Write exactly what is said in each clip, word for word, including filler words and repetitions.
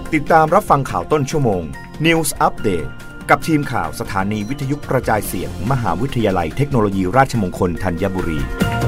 ติดตามรับฟังข่าวต้นชั่วโมง News Update กับทีมข่าวสถานีวิทยุกระจายเสียง มหาวิทยาลัยเทคโนโลยีราชมงคลธัญบุรี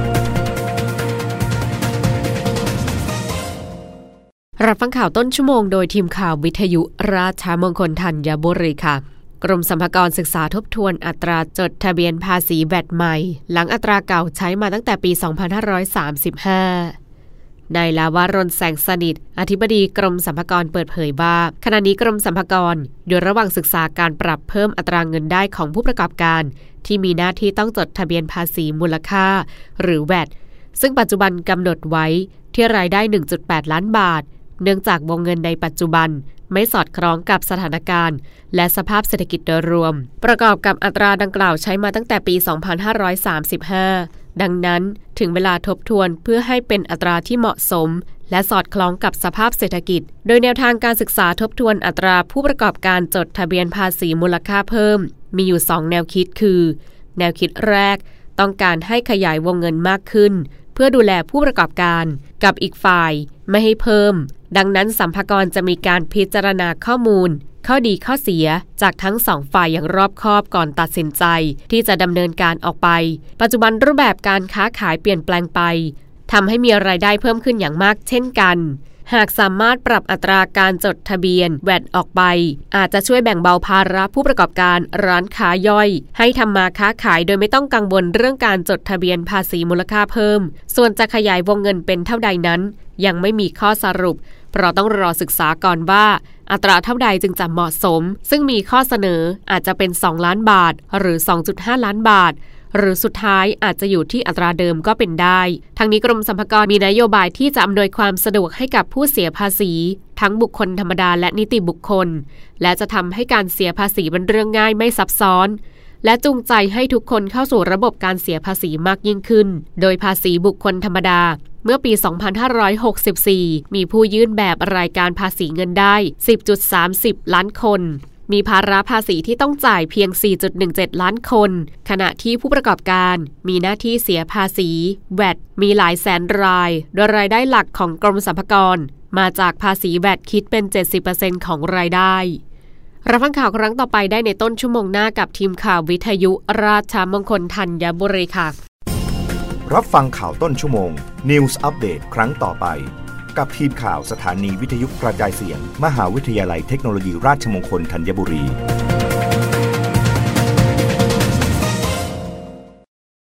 รับฟังข่าวต้นชั่วโมงโดยทีมข่าววิทยุราชมงคลธัญบุรีค่ะกรมสรรพากรศึกษาทบทวนอัตราจดทะเบียนภาษีแวตใหม่หลังอัตราเก่าใช้มาตั้งแต่ปีสองพันห้าร้อยสามสิบห้านายลาวารณแสงสนิทอธิบดีกรมสรรพากรเปิดเผยว่าขณะนี้กรมสรรพากรอยู่ระหว่างศึกษาการปรับเพิ่มอัตราเงินได้ของผู้ประกอบการที่มีหน้าที่ต้องจดทะเบียนภาษีมูลค่าหรือ แวต ซึ่งปัจจุบันกำหนดไว้ที่รายได้ หนึ่งจุดแปด ล้านบาทเนื่องจากวงเงินในปัจจุบันไม่สอดคล้องกับสถานการณ์และสภาพเศรษฐกิจโดยรวมประกอบกับอัตราดังกล่าวใช้มาตั้งแต่ปีสองพันห้าร้อยสามสิบห้าดังนั้นถึงเวลาทบทวนเพื่อให้เป็นอัตราที่เหมาะสมและสอดคล้องกับสภาพเศรษฐกิจโดยแนวทางการศึกษาทบทวนอัตราผู้ประกอบการจดทะเบียนภาษีมูลค่าเพิ่มมีอยู่สองแนวคิดคือแนวคิดแรกต้องการให้ขยายวงเงินมากขึ้นเพื่อดูแลผู้ประกอบการกับอีกฝ่ายไม่ให้เพิ่มดังนั้นสรรพากรจะมีการพิจารณาข้อมูลข้อดีข้อเสียจากทั้งสองฝ่ายอย่างรอบคอบก่อนตัดสินใจที่จะดำเนินการออกไปปัจจุบันรูปแบบการค้าขายเปลี่ยนแปลงไปทำให้มีรายได้เพิ่มขึ้นอย่างมากเช่นกันหากสามารถปรับอัตราการจดทะเบียน แวต ออกไปอาจจะช่วยแบ่งเบาภาระผู้ประกอบการร้านค้าย่อยให้ทำมาค้าขายโดยไม่ต้องกังวลเรื่องการจดทะเบียนภาษีมูลค่าเพิ่มส่วนจะขยายวงเงินเป็นเท่าใดนั้นยังไม่มีข้อสรุปเพราะต้องรอศึกษาก่อนว่าอัตราเท่าใดจึงจะเหมาะสมซึ่งมีข้อเสนออาจจะเป็นสองล้านบาทหรือ สองจุดห้า ล้านบาทหรือสุดท้ายอาจจะอยู่ที่อัตราเดิมก็เป็นได้ทั้งนี้กรมสรรพากรมีนโยบายที่จะอำนวยความสะดวกให้กับผู้เสียภาษีทั้งบุคคลธรรมดาและนิติบุคคลและจะทำให้การเสียภาษีเป็นเรื่องง่ายไม่ซับซ้อนและจูงใจให้ทุกคนเข้าสู่ระบบการเสียภาษีมากยิ่งขึ้นโดยภาษีบุคคลธรรมดาเมื่อปี สองพันห้าร้อยหกสิบสี่ มีผู้ยื่นแบบรายการภาษีเงินได้ สิบจุดสามศูนย์ ล้านคนมีภาระภาษีที่ต้องจ่ายเพียง สี่จุดหนึ่งเจ็ด ล้านคนขณะที่ผู้ประกอบการมีหน้าที่เสียภาษี แวต มีหลายแสนรายโดยรายได้หลักของกรมสรรพากรมาจากภาษี แวต คิดเป็น เจ็ดสิบเปอร์เซ็นต์ ของรายได้รับฟังข่าวครั้งต่อไปได้ในต้นชั่วโมงหน้ากับทีมข่าววิทยุราชมงคลธัญบุรีค่ะรับฟังข่าวต้นชั่วโมง News Update ครั้งต่อไปกับทีมข่าวสถานีวิทยุกระจายเสียง มหาวิทยาลัยเทคโนโลยีราชมงคลธัญบุรี